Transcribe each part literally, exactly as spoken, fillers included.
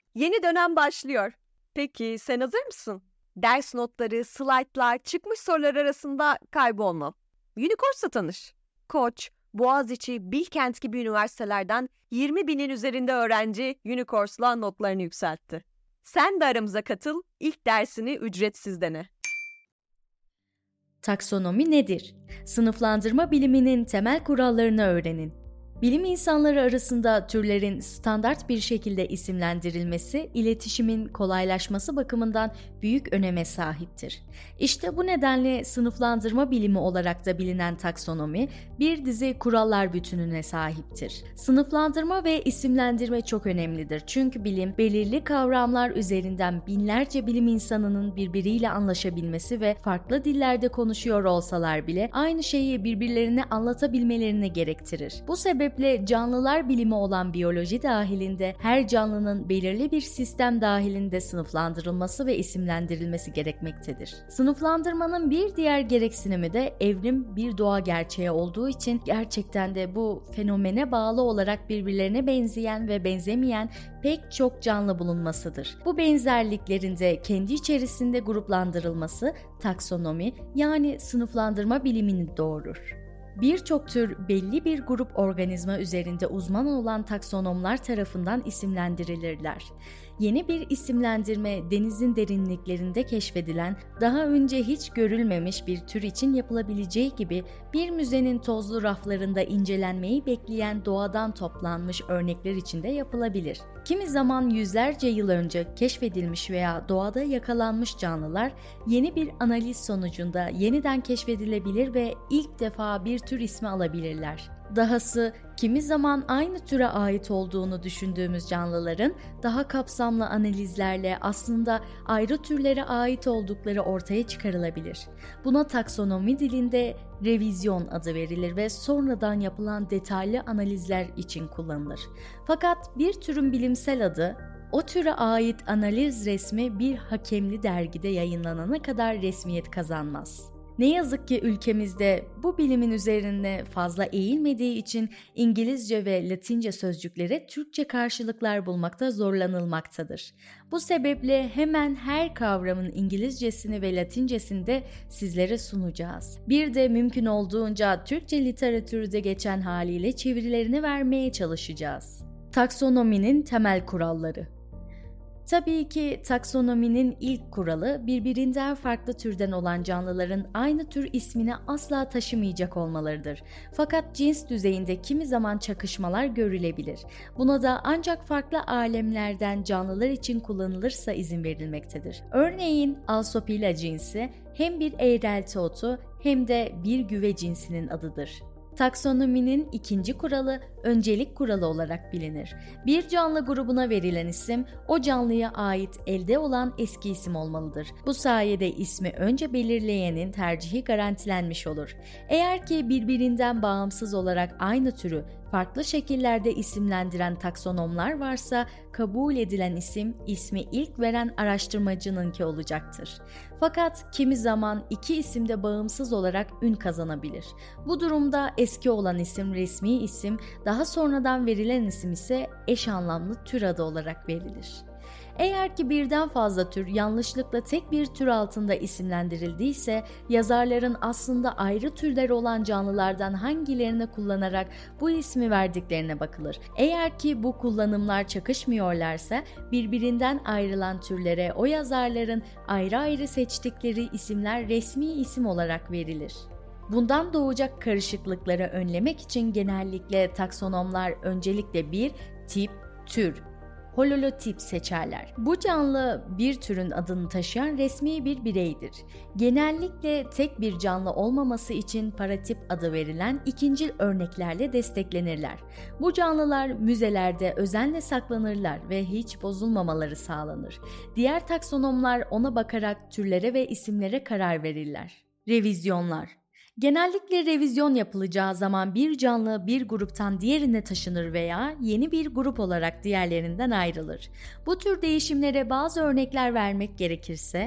Yeni dönem başlıyor. Peki sen hazır mısın? Ders notları, slaytlar, çıkmış sorular arasında kaybolma. Unicourse'la tanış. Koç, Boğaziçi, Bilkent gibi üniversitelerden yirmi binin üzerinde öğrenci Unicourse'la notlarını yükseltti. Sen de aramıza katıl, ilk dersini ücretsiz dene. Taksonomi nedir? Sınıflandırma biliminin temel kurallarını öğrenin. Bilim insanları arasında türlerin standart bir şekilde isimlendirilmesi, iletişimin kolaylaşması bakımından büyük öneme sahiptir. İşte bu nedenle sınıflandırma bilimi olarak da bilinen taksonomi, bir dizi kurallar bütününe sahiptir. Sınıflandırma ve isimlendirme çok önemlidir. Çünkü bilim, belirli kavramlar üzerinden binlerce bilim insanının birbiriyle anlaşabilmesi ve farklı dillerde konuşuyor olsalar bile aynı şeyi birbirlerine anlatabilmelerini gerektirir. Bu sebeple sebeple canlılar bilimi olan biyoloji dahilinde her canlının belirli bir sistem dahilinde sınıflandırılması ve isimlendirilmesi gerekmektedir. Sınıflandırmanın bir diğer gereksinimi de evrim bir doğa gerçeği olduğu için gerçekten de bu fenomene bağlı olarak birbirlerine benzeyen ve benzemeyen pek çok canlı bulunmasıdır. Bu benzerliklerin de kendi içerisinde gruplandırılması taksonomi yani sınıflandırma bilimini doğurur. Birçok tür belli bir grup organizma üzerinde uzman olan taksonomlar tarafından isimlendirilirler. Yeni bir isimlendirme denizin derinliklerinde keşfedilen, daha önce hiç görülmemiş bir tür için yapılabileceği gibi bir müzenin tozlu raflarında incelenmeyi bekleyen doğadan toplanmış örnekler için de yapılabilir. Kimi zaman yüzlerce yıl önce keşfedilmiş veya doğada yakalanmış canlılar yeni bir analiz sonucunda yeniden keşfedilebilir ve ilk defa bir tür ismi alabilirler. Dahası kimi zaman aynı türe ait olduğunu düşündüğümüz canlıların daha kapsamlı analizlerle aslında ayrı türlere ait oldukları ortaya çıkarılabilir. Buna taksonomi dilinde revizyon adı verilir ve sonradan yapılan detaylı analizler için kullanılır. Fakat bir türün bilimsel adı, o türe ait analiz resmi bir hakemli dergide yayınlanana kadar resmiyet kazanmaz. Ne yazık ki ülkemizde bu bilimin üzerine fazla eğilmediği için İngilizce ve Latince sözcüklere Türkçe karşılıklar bulmakta zorlanılmaktadır. Bu sebeple hemen her kavramın İngilizcesini ve Latincesini de sizlere sunacağız. Bir de mümkün olduğunca Türkçe literatürde geçen haliyle çevirilerini vermeye çalışacağız. Taksonominin temel kuralları. Tabii ki taksonominin ilk kuralı birbirinden farklı türden olan canlıların aynı tür ismini asla taşımayacak olmalarıdır. Fakat cins düzeyinde kimi zaman çakışmalar görülebilir. Buna da ancak farklı alemlerden canlılar için kullanılırsa izin verilmektedir. Örneğin Alsopila cinsi hem bir eğrelti otu hem de bir güve cinsinin adıdır. Taksonominin ikinci kuralı öncelik kuralı olarak bilinir. Bir canlı grubuna verilen isim o canlıya ait elde olan eski isim olmalıdır. Bu sayede ismi önce belirleyenin tercihi garantilenmiş olur. Eğer ki birbirinden bağımsız olarak aynı türü farklı şekillerde isimlendiren taksonomlar varsa kabul edilen isim, ismi ilk veren araştırmacınınki olacaktır. Fakat kimi zaman iki isim de bağımsız olarak ün kazanabilir. Bu durumda eski olan isim resmi isim, daha sonradan verilen isim ise eş anlamlı tür adı olarak verilir. Eğer ki birden fazla tür yanlışlıkla tek bir tür altında isimlendirildiyse, yazarların aslında ayrı türler olan canlılardan hangilerini kullanarak bu ismi verdiklerine bakılır. Eğer ki bu kullanımlar çakışmıyorlarsa, birbirinden ayrılan türlere o yazarların ayrı ayrı seçtikleri isimler resmi isim olarak verilir. Bundan doğacak karışıklıkları önlemek için genellikle taksonomlar öncelikle bir tip, tür, holotip seçerler. Bu canlı bir türün adını taşıyan resmi bir bireydir. Genellikle tek bir canlı olmaması için paratip adı verilen ikincil örneklerle desteklenirler. Bu canlılar müzelerde özenle saklanırlar ve hiç bozulmamaları sağlanır. Diğer taksonomlar ona bakarak türlere ve isimlere karar verirler. Revizyonlar. Genellikle revizyon yapılacağı zaman bir canlı bir gruptan diğerine taşınır veya yeni bir grup olarak diğerlerinden ayrılır. Bu tür değişimlere bazı örnekler vermek gerekirse,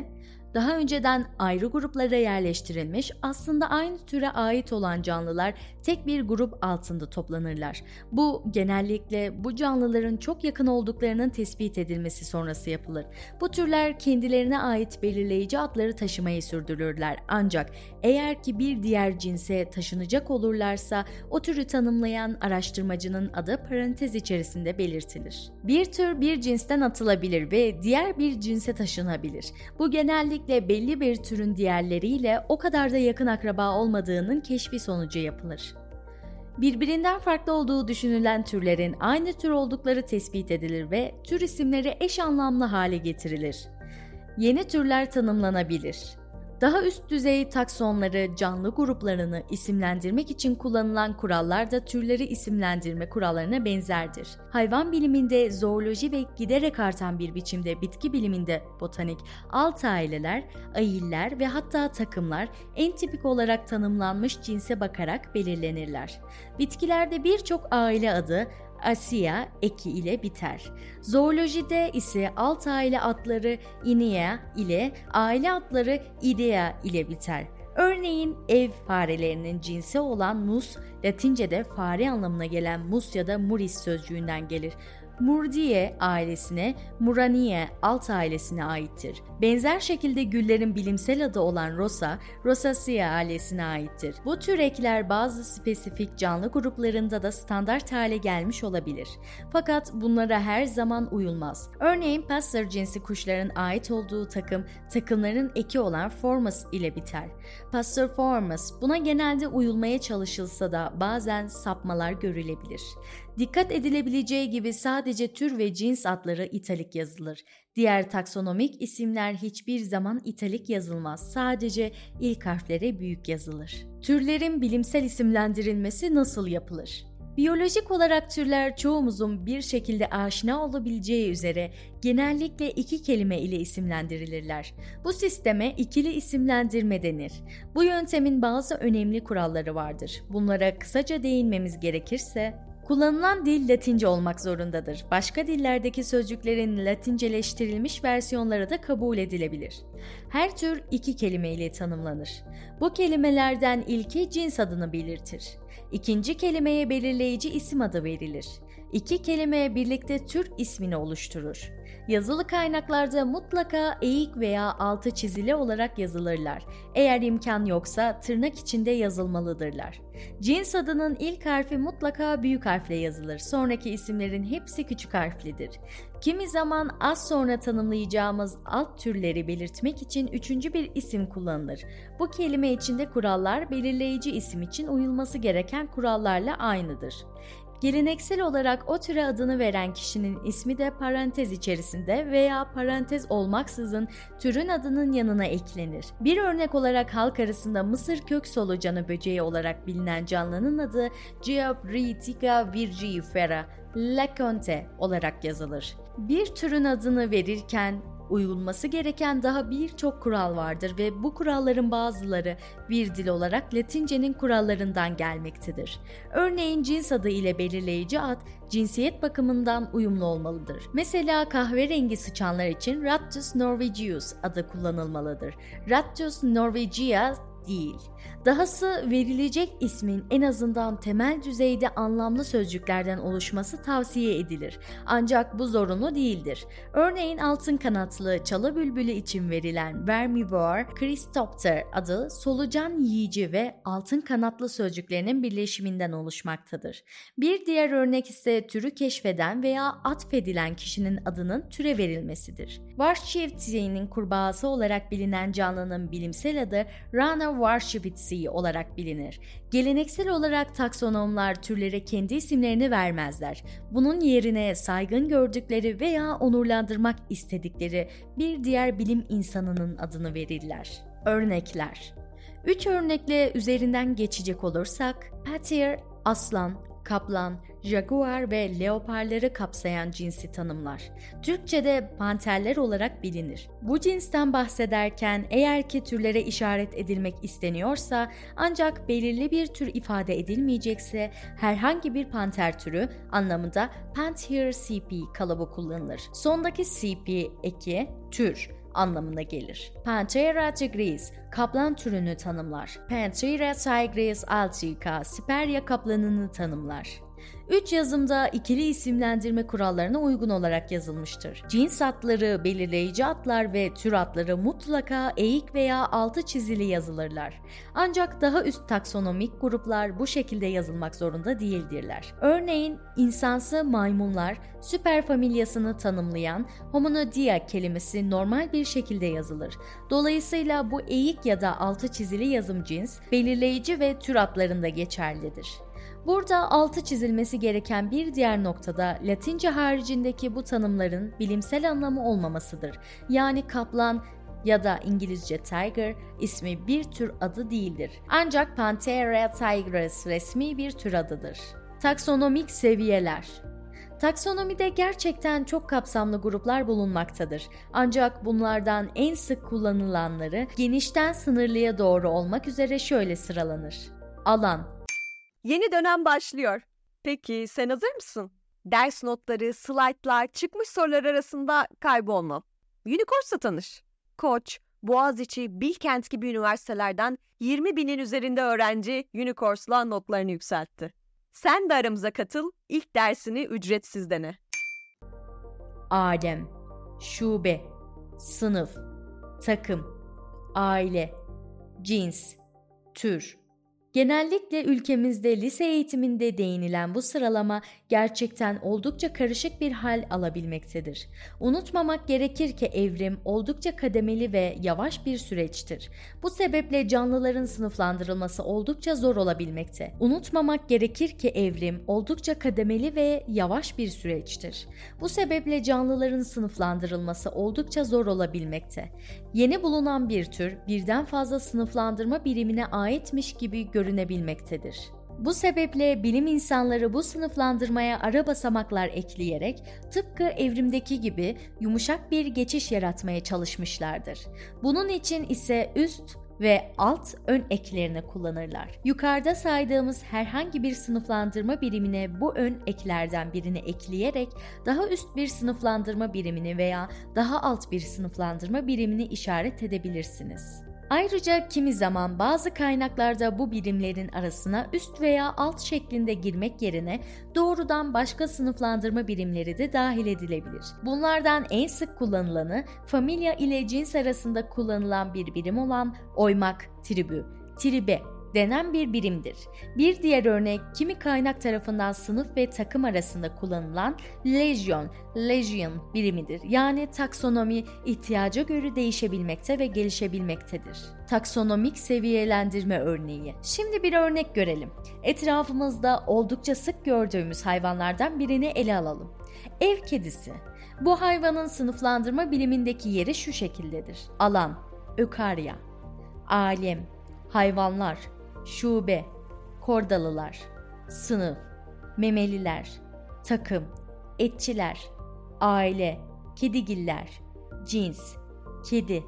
Daha önceden ayrı gruplara yerleştirilmiş, aslında aynı türe ait olan canlılar tek bir grup altında toplanırlar. Bu genellikle bu canlıların çok yakın olduklarının tespit edilmesi sonrası yapılır. Bu türler kendilerine ait belirleyici adları taşımayı sürdürürler. Ancak eğer ki bir diğer cinse taşınacak olurlarsa o türü tanımlayan araştırmacının adı parantez içerisinde belirtilir. Bir tür bir cinsten atılabilir ve diğer bir cinse taşınabilir. Bu genellikle belli bir türün diğerleriyle o kadar da yakın akraba olmadığının keşfi sonucu yapılır. Birbirinden farklı olduğu düşünülen türlerin aynı tür oldukları tespit edilir ve tür isimleri eş anlamlı hale getirilir. Yeni türler tanımlanabilir. Daha üst düzey taksonları, canlı gruplarını isimlendirmek için kullanılan kurallar da türleri isimlendirme kurallarına benzerdir. Hayvan biliminde zooloji ve giderek artan bir biçimde bitki biliminde botanik, alt aileler, ayiller ve hatta takımlar en tipik olarak tanımlanmış cinse bakarak belirlenirler. Bitkilerde birçok aile adı Asia eki ile biter. Zoolojide ise alt aile adları Inia ile, aile adları Idea ile biter. Örneğin ev farelerinin cinsi olan mus, Latince'de fare anlamına gelen mus ya da muris sözcüğünden gelir. Murdiye ailesine, Muraniye alt ailesine aittir. Benzer şekilde güllerin bilimsel adı olan Rosa, Rosaceae ailesine aittir. Bu tür ekler bazı spesifik canlı gruplarında da standart hale gelmiş olabilir. Fakat bunlara her zaman uyulmaz. Örneğin Passer cinsi kuşların ait olduğu takım, takımların eki olan Formus ile biter. Passeriformes buna genelde uyulmaya çalışılsa da bazen sapmalar görülebilir. Dikkat edilebileceği gibi sadece tür ve cins adları italik yazılır. Diğer taksonomik isimler hiçbir zaman italik yazılmaz. Sadece ilk harflere büyük yazılır. Türlerin bilimsel isimlendirilmesi nasıl yapılır? Biyolojik olarak türler çoğumuzun bir şekilde aşina olabileceği üzere genellikle iki kelime ile isimlendirilirler. Bu sisteme ikili isimlendirme denir. Bu yöntemin bazı önemli kuralları vardır. Bunlara kısaca değinmemiz gerekirse, kullanılan dil Latince olmak zorundadır. Başka dillerdeki sözcüklerin Latinceleştirilmiş versiyonları da kabul edilebilir. Her tür iki kelime ile tanımlanır. Bu kelimelerden ilki cins adını belirtir. İkinci kelimeye belirleyici isim adı verilir. İki kelime birlikte tür ismini oluşturur. Yazılı kaynaklarda mutlaka eğik veya altı çizili olarak yazılırlar. Eğer imkan yoksa tırnak içinde yazılmalıdırlar. Cins adının ilk harfi mutlaka büyük harfle yazılır. Sonraki isimlerin hepsi küçük harflidir. Kimi zaman az sonra tanımlayacağımız alt türleri belirtmek için üçüncü bir isim kullanılır. Bu kelime içinde kurallar belirleyici isim için uyulması gereken kurallarla aynıdır. Geleneksel olarak o türe adını veren kişinin ismi de parantez içerisinde veya parantez olmaksızın türün adının yanına eklenir. Bir örnek olarak halk arasında Mısır kök solucanı böceği olarak bilinen canlının adı Geobritica virgifera leconte olarak yazılır. Bir türün adını verirken uyulması gereken daha birçok kural vardır ve bu kuralların bazıları bir dil olarak Latince'nin kurallarından gelmektedir. Örneğin cins adı ile belirleyici ad cinsiyet bakımından uyumlu olmalıdır. Mesela kahverengi sıçanlar için Rattus norvegius adı kullanılmalıdır. Rattus norvegia değil. Dahası verilecek ismin en azından temel düzeyde anlamlı sözcüklerden oluşması tavsiye edilir. Ancak bu zorunlu değildir. Örneğin altın kanatlı çalı bülbülü için verilen Vermivore Christopter adı solucan yiyici ve altın kanatlı sözcüklerinin birleşiminden oluşmaktadır. Bir diğer örnek ise türü keşfeden veya atfedilen kişinin adının türe verilmesidir. Warshivtsi'nin kurbağası olarak bilinen canlının bilimsel adı Rana Warshivitsi olarak bilinir. Geleneksel olarak taksonomlar türlere kendi isimlerini vermezler. Bunun yerine saygın gördükleri veya onurlandırmak istedikleri bir diğer bilim insanının adını verirler. Örnekler. Üç örnekle üzerinden geçecek olursak, Patir, aslan, kaplan, jaguar ve leoparları kapsayan cinsi tanımlar. Türkçe'de panterler olarak bilinir. Bu cinsten bahsederken eğer ki türlere işaret edilmek isteniyorsa ancak belirli bir tür ifade edilmeyecekse herhangi bir panter türü anlamında Panthera C P kalıbı kullanılır. Sondaki C P eki tür, anlamına gelir. Panthera tigris, kaplan türünü tanımlar. Panthera tigris altica, Siberya kaplanını tanımlar. Üç yazımda ikili isimlendirme kurallarına uygun olarak yazılmıştır. Cins adları, belirleyici adlar ve tür adları mutlaka eğik veya altı çizili yazılırlar. Ancak daha üst taksonomik gruplar bu şekilde yazılmak zorunda değildirler. Örneğin insansı maymunlar süperfamilyasını tanımlayan Hominidae kelimesi normal bir şekilde yazılır. Dolayısıyla bu eğik ya da altı çizili yazım cins, belirleyici ve tür adlarında geçerlidir. Burada altı çizilmesi gereken bir diğer noktada Latince haricindeki bu tanımların bilimsel anlamı olmamasıdır. Yani kaplan ya da İngilizce tiger ismi bir tür adı değildir. Ancak Panthera tigris resmi bir tür adıdır. Taksonomik seviyeler. Taksonomide gerçekten çok kapsamlı gruplar bulunmaktadır. Ancak bunlardan en sık kullanılanları genişten sınırlıya doğru olmak üzere şöyle sıralanır. Alan. Yeni dönem başlıyor. Peki sen hazır mısın? Ders notları, slaytlar, çıkmış sorular arasında kaybolma. Unicourse'la tanış. Koç, Boğaziçi, Bilkent gibi üniversitelerden yirmi binin üzerinde öğrenci Unicourse'la notlarını yükseltti. Sen de aramıza katıl, ilk dersini ücretsiz dene. Alem, şube, sınıf, takım, aile, cins, tür. Genellikle ülkemizde lise eğitiminde değinilen bu sıralama gerçekten oldukça karışık bir hal alabilmektedir. Unutmamak gerekir ki evrim oldukça kademeli ve yavaş bir süreçtir. Bu sebeple canlıların sınıflandırılması oldukça zor olabilmekte. Unutmamak gerekir ki evrim oldukça kademeli ve yavaş bir süreçtir. Bu sebeple canlıların sınıflandırılması oldukça zor olabilmekte. Yeni bulunan bir tür birden fazla sınıflandırma birimine aitmiş gibi görünebilmektedir. Bu sebeple bilim insanları bu sınıflandırmaya ara basamaklar ekleyerek tıpkı evrimdeki gibi yumuşak bir geçiş yaratmaya çalışmışlardır. Bunun için ise üst ve alt ön eklerini kullanırlar. Yukarıda saydığımız herhangi bir sınıflandırma birimine bu ön eklerden birini ekleyerek daha üst bir sınıflandırma birimini veya daha alt bir sınıflandırma birimini işaret edebilirsiniz. Ayrıca kimi zaman bazı kaynaklarda bu birimlerin arasına üst veya alt şeklinde girmek yerine doğrudan başka sınıflandırma birimleri de dahil edilebilir. Bunlardan en sık kullanılanı familya ile cins arasında kullanılan bir birim olan oymak, tribü, tribe denen bir birimdir. Bir diğer örnek kimi kaynak tarafından sınıf ve takım arasında kullanılan legion, legion birimidir. Yani taksonomi ihtiyaca göre değişebilmekte ve gelişebilmektedir. Taksonomik seviyelendirme örneği. Şimdi bir örnek görelim. Etrafımızda oldukça sık gördüğümüz hayvanlardan birini ele alalım. Ev kedisi. Bu hayvanın sınıflandırma bilimindeki yeri şu şekildedir. Alan, ökarya, alem, hayvanlar, şube, kordalılar, sınıf, memeliler, takım, etçiler, aile, kedigiller, cins, kedi,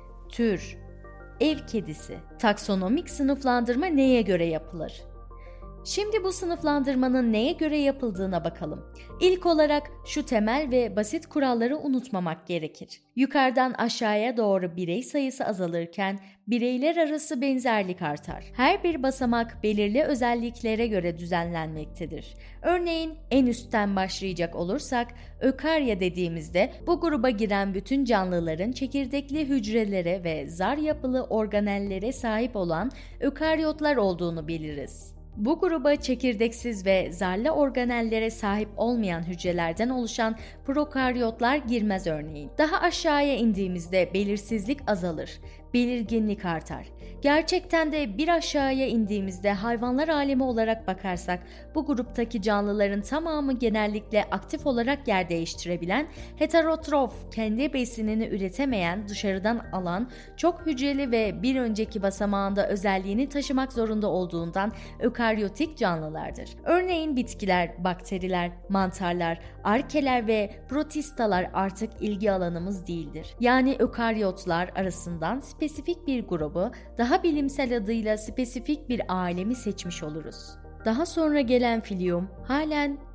tür, ev kedisi. Taksonomik sınıflandırma neye göre yapılır? Şimdi bu sınıflandırmanın neye göre yapıldığına bakalım. İlk olarak şu temel ve basit kuralları unutmamak gerekir. Yukarıdan aşağıya doğru birey sayısı azalırken bireyler arası benzerlik artar. Her bir basamak belirli özelliklere göre düzenlenmektedir. Örneğin en üstten başlayacak olursak ökarya dediğimizde bu gruba giren bütün canlıların çekirdekli hücrelere ve zar yapılı organellere sahip olan ökaryotlar olduğunu biliriz. Bu gruba çekirdeksiz ve zarlı organellere sahip olmayan hücrelerden oluşan prokaryotlar girmez örneğin. Daha aşağıya indiğimizde belirsizlik azalır, belirginlik artar. Gerçekten de bir aşağıya indiğimizde hayvanlar alemi olarak bakarsak bu gruptaki canlıların tamamı genellikle aktif olarak yer değiştirebilen, heterotrof, kendi besinini üretemeyen, dışarıdan alan, çok hücreli ve bir önceki basamağında özelliğini taşımak zorunda olduğundan ökaryotik canlılardır. Örneğin bitkiler, bakteriler, mantarlar, arkeler ve protistalar artık ilgi alanımız değildir. Yani ökaryotlar arasından spesifik bir grubu, daha bilimsel adıyla spesifik bir alemi seçmiş oluruz. Daha sonra gelen filium halen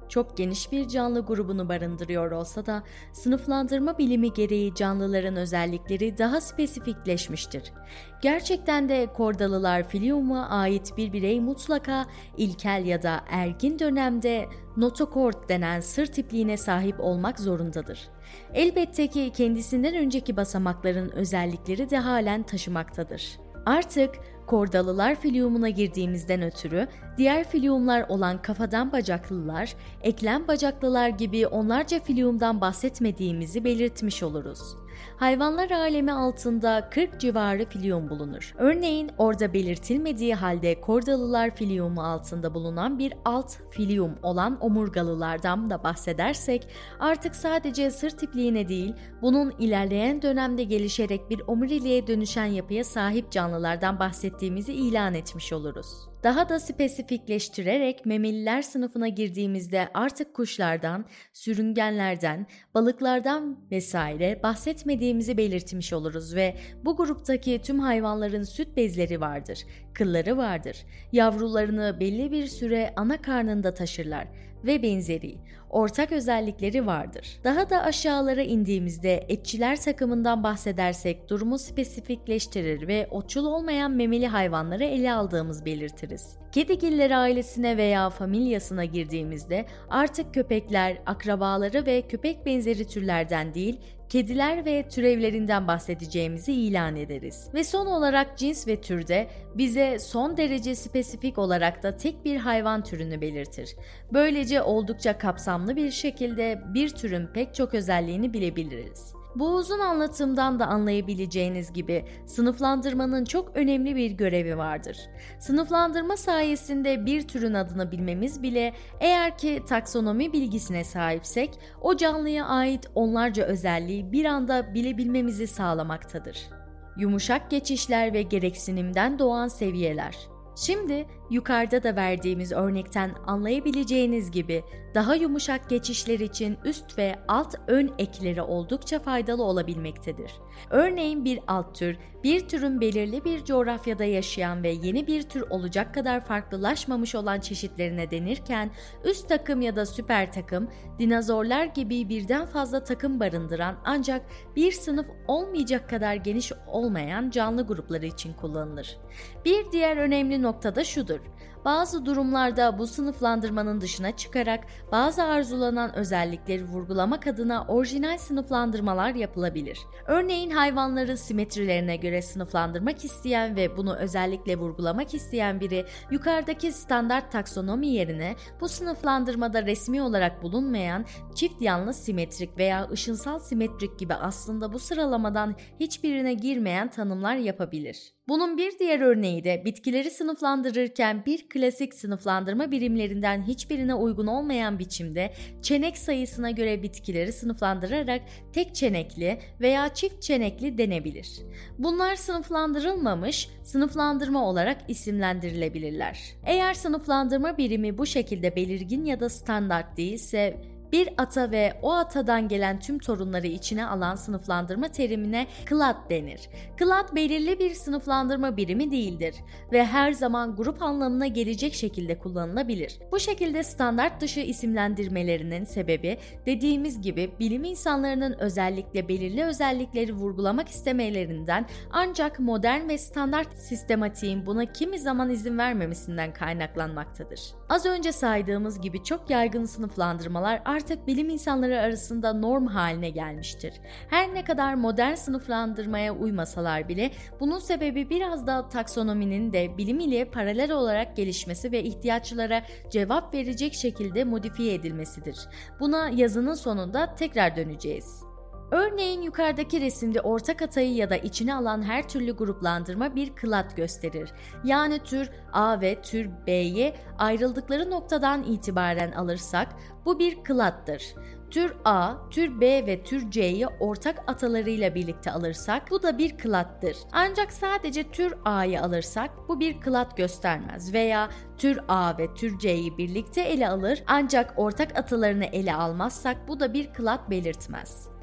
çok geniş bir canlı grubunu barındırıyor olsa da sınıflandırma bilimi gereği canlıların özellikleri daha spesifikleşmiştir. Gerçekten de kordalılar filiuma ait bir birey mutlaka ilkel ya da ergin dönemde notokord denen sır tipliğine sahip olmak zorundadır. Elbette ki kendisinden önceki basamakların özellikleri de halen taşımaktadır. Artık kordalılar filiumuna girdiğimizden ötürü diğer filiumlar olan kafadan bacaklılar, eklem bacaklılar gibi onlarca filiumdan bahsetmediğimizi belirtmiş oluruz. Hayvanlar alemi altında kırk civarı filium bulunur. Örneğin orada belirtilmediği halde kordalılar filiumu altında bulunan bir alt filium olan omurgalılardan da bahsedersek artık sadece sır tipliğine değil, bunun ilerleyen dönemde gelişerek bir omuriliğe dönüşen yapıya sahip canlılardan bahsettiğimizi ilan etmiş oluruz. Daha da spesifikleştirerek memeliler sınıfına girdiğimizde artık kuşlardan, sürüngenlerden, balıklardan vesaire bahsetmediğimizi belirtmiş oluruz ve bu gruptaki tüm hayvanların süt bezleri vardır, kılları vardır, yavrularını belli bir süre ana karnında taşırlar ve benzeri ortak özellikleri vardır. Daha da aşağılara indiğimizde etçiler takımından bahsedersek durumu spesifikleştirir ve otçul olmayan memeli hayvanları ele aldığımız belirtiriz. Kedigiller ailesine veya familyasına girdiğimizde artık köpekler, akrabaları ve köpek benzeri türlerden değil, kediler ve türevlerinden bahsedeceğimizi ilan ederiz. Ve son olarak cins ve türde bize son derece spesifik olarak da tek bir hayvan türünü belirtir. Böylece oldukça kapsamlı bir şekilde bir türün pek çok özelliğini bilebiliriz. Bu uzun anlatımdan da anlayabileceğiniz gibi sınıflandırmanın çok önemli bir görevi vardır. Sınıflandırma sayesinde bir türün adını bilmemiz bile eğer ki taksonomi bilgisine sahipsek o canlıya ait onlarca özelliği bir anda bilebilmemizi sağlamaktadır. Yumuşak geçişler ve gereksinimden doğan seviyeler. Şimdi yukarıda da verdiğimiz örnekten anlayabileceğiniz gibi daha yumuşak geçişler için üst ve alt ön ekleri oldukça faydalı olabilmektedir. Örneğin bir alt tür, bir türün belirli bir coğrafyada yaşayan ve yeni bir tür olacak kadar farklılaşmamış olan çeşitlerine denirken, üst takım ya da süper takım, dinozorlar gibi birden fazla takım barındıran ancak bir sınıf olmayacak kadar geniş olmayan canlı grupları için kullanılır. Bir diğer önemli nokta da şudur. Bazı durumlarda bu sınıflandırmanın dışına çıkarak bazı arzulanan özellikleri vurgulamak adına orijinal sınıflandırmalar yapılabilir. Örneğin hayvanları simetrilerine göre sınıflandırmak isteyen ve bunu özellikle vurgulamak isteyen biri yukarıdaki standart taksonomi yerine bu sınıflandırmada resmi olarak bulunmayan çift yanlı simetrik veya ışınsal simetrik gibi aslında bu sıralamadan hiçbirine girmeyen tanımlar yapabilir. Bunun bir diğer örneği de bitkileri sınıflandırırken bir klasik sınıflandırma birimlerinden hiçbirine uygun olmayan biçimde çenek sayısına göre bitkileri sınıflandırarak tek çenekli veya çift çenekli denebilir. Bunlar sınıflandırılmamış, sınıflandırma olarak isimlendirilebilirler. Eğer sınıflandırma birimi bu şekilde belirgin ya da standart değilse, bir ata ve o atadan gelen tüm torunları içine alan sınıflandırma terimine clade denir. Clade belirli bir sınıflandırma birimi değildir ve her zaman grup anlamına gelecek şekilde kullanılabilir. Bu şekilde standart dışı isimlendirmelerinin sebebi dediğimiz gibi bilim insanlarının özellikle belirli özellikleri vurgulamak istemelerinden ancak modern ve standart sistematiğin buna kimi zaman izin vermemesinden kaynaklanmaktadır. Az önce saydığımız gibi çok yaygın sınıflandırmalar artık bilim insanları arasında norm haline gelmiştir. Her ne kadar modern sınıflandırmaya uymasalar bile bunun sebebi biraz da taksonominin de bilim ile paralel olarak gelişmesi ve ihtiyaçlara cevap verecek şekilde modifiye edilmesidir. Buna yazının sonunda tekrar döneceğiz. Örneğin yukarıdaki resimde ortak atayı ya da içine alan her türlü gruplandırma bir clade gösterir. Yani tür A ve tür B'ye ayrıldıkları noktadan itibaren alırsak bu bir clade'dır. Tür A, tür B ve tür C'yi ortak atalarıyla birlikte alırsak bu da bir clade'dır. Ancak sadece tür A'yı alırsak bu bir clade göstermez veya tür A ve tür C'yi birlikte ele alır ancak ortak atalarını ele almazsak bu da bir clade belirtmez.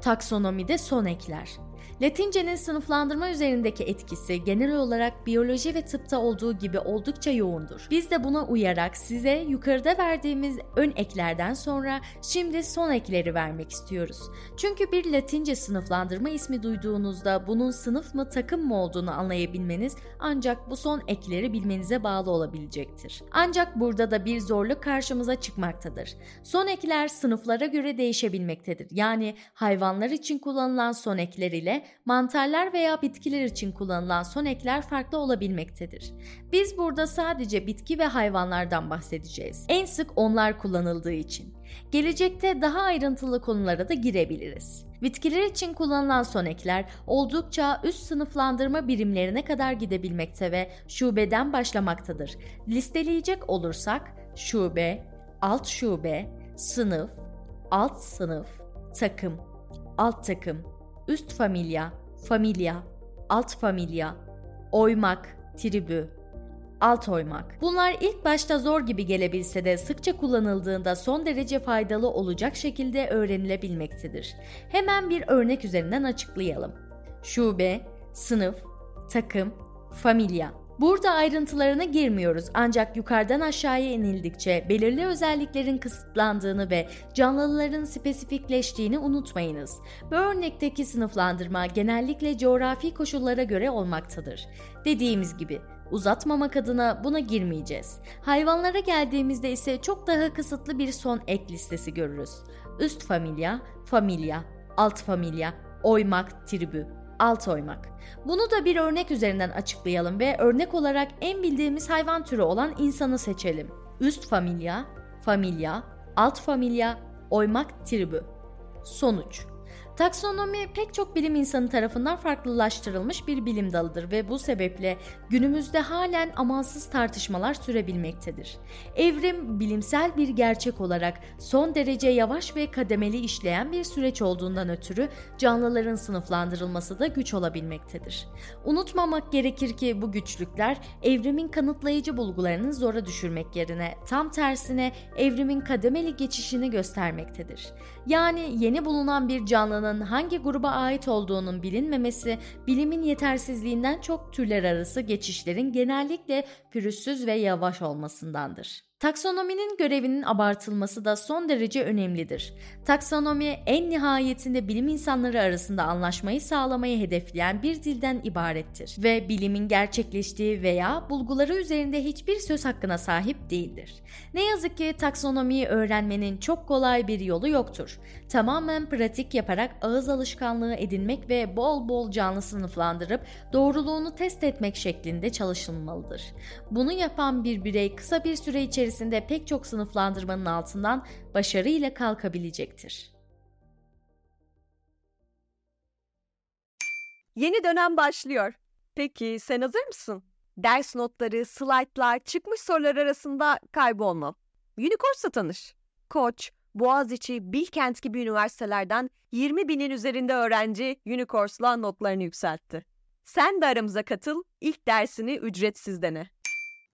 Taksonomide son ekler. Latince'nin sınıflandırma üzerindeki etkisi genel olarak biyoloji ve tıpta olduğu gibi oldukça yoğundur. Biz de buna uyarak size yukarıda verdiğimiz ön eklerden sonra şimdi son ekleri vermek istiyoruz. Çünkü bir Latince sınıflandırma ismi duyduğunuzda bunun sınıf mı takım mı olduğunu anlayabilmeniz ancak bu son ekleri bilmenize bağlı olabilecektir. Ancak burada da bir zorluk karşımıza çıkmaktadır. Son ekler sınıflara göre değişebilmektedir. Yani hayvanlar için kullanılan son ekler ile mantarlar veya bitkiler için kullanılan son ekler farklı olabilmektedir. Biz burada sadece bitki ve hayvanlardan bahsedeceğiz. En sık onlar kullanıldığı için. Gelecekte daha ayrıntılı konulara da girebiliriz. Bitkiler için kullanılan son ekler oldukça üst sınıflandırma birimlerine kadar gidebilmekte ve şubeden başlamaktadır. Listeleyecek olursak şube, alt şube, sınıf, alt sınıf, takım, alt takım, üst familya, familya, alt familya, oymak, tribü, alt oymak. Bunlar ilk başta zor gibi gelebilse de sıkça kullanıldığında son derece faydalı olacak şekilde öğrenilebilmektedir. Hemen bir örnek üzerinden açıklayalım. Şube, sınıf, takım, familya. Burada ayrıntılarına girmiyoruz ancak yukarıdan aşağıya inildikçe belirli özelliklerin kısıtlandığını ve canlıların spesifikleştiğini unutmayınız. Bu örnekteki sınıflandırma genellikle coğrafi koşullara göre olmaktadır. Dediğimiz gibi uzatmamak adına buna girmeyeceğiz. Hayvanlara geldiğimizde ise çok daha kısıtlı bir son ek listesi görürüz. Üst familya, familya, alt familya, oymak, tribü, alt oymak. Bunu da bir örnek üzerinden açıklayalım ve örnek olarak en bildiğimiz hayvan türü olan insanı seçelim. Üst familya, familya, alt familya, oymak, tribü. Sonuç. Taksonomi pek çok bilim insanı tarafından farklılaştırılmış bir bilim dalıdır ve bu sebeple günümüzde halen amansız tartışmalar sürebilmektedir. Evrim bilimsel bir gerçek olarak son derece yavaş ve kademeli işleyen bir süreç olduğundan ötürü canlıların sınıflandırılması da güç olabilmektedir. Unutmamak gerekir ki bu güçlükler evrimin kanıtlayıcı bulgularını zora düşürmek yerine tam tersine evrimin kademeli geçişini göstermektedir. Yani yeni bulunan bir canlının hangi gruba ait olduğunun bilinmemesi, bilimin yetersizliğinden çok türler arası geçişlerin genellikle pürüzsüz ve yavaş olmasındandır. Taksonominin görevinin abartılması da son derece önemlidir. Taksonomi en nihayetinde bilim insanları arasında anlaşmayı sağlamayı hedefleyen bir dilden ibarettir ve bilimin gerçekleştiği veya bulguları üzerinde hiçbir söz hakkına sahip değildir. Ne yazık ki taksonomiyi öğrenmenin çok kolay bir yolu yoktur. Tamamen pratik yaparak ağız alışkanlığı edinmek ve bol bol canlı sınıflandırıp doğruluğunu test etmek şeklinde çalışılmalıdır. Bunu yapan bir birey kısa bir süre içerisinde içerisinde pek çok sınıflandırmanın altından başarıyla kalkabilecektir. Yeni dönem başlıyor. Peki sen hazır mısın? Ders notları, slaytlar, çıkmış sorular arasında kaybolma. Unicourse'la tanış. Koç, Boğaziçi, Bilkent gibi üniversitelerden yirmi binin üzerinde öğrenci Unicourse'la notlarını yükseltti. Sen de aramıza katıl, ilk dersini ücretsiz dene.